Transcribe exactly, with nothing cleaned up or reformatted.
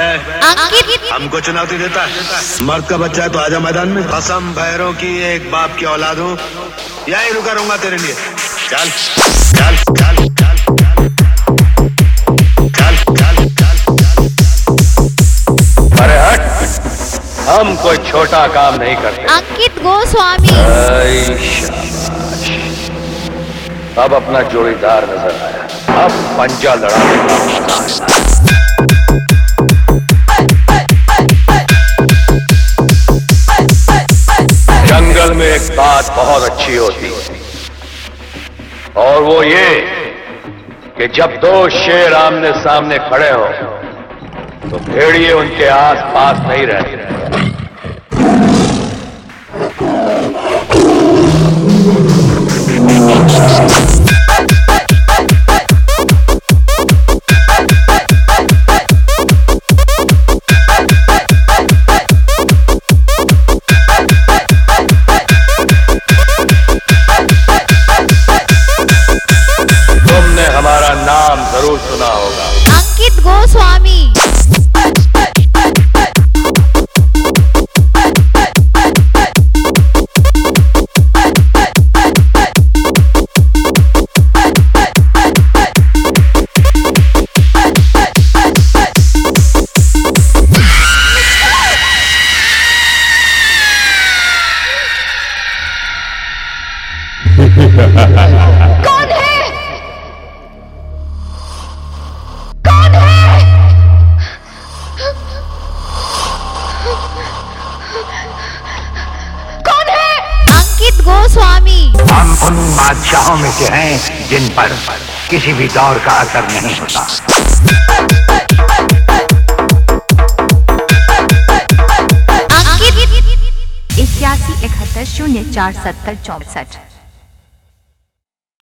अबे अंकित हमको चुनौती देता है? मर्द का बच्चा है तो आजा मैदान में। कसम भैरों की एक बाप की औलाद हूँ, यही रुका रहूंगा तेरे लिए। चल चल चल चल चल चल चल। अरे हट, हम कोई छोटा काम नहीं करते। अंकित गोस्वामी। अब अपना जोड़ीदार नजर आया, अब पंजा लड़ाने का मौका है। जंगल में एक बात बहुत अच्छी होती है, और वो ये कि जब दो शेर आमने सामने खड़े हो तो भेड़िए उनके आस पास नहीं रहते। तुमने हमारा नाम जरूर सुना होगा, अंकित गोस्वामी। कौन है? कौन है? कौन है? अंकित गोस्वामी। हम उन बादशाहों में से हैं जिन पर किसी भी दौर का असर नहीं होता। अंकित इक्यासी इकहत्तर शून्य चार सत्तर चौसठ।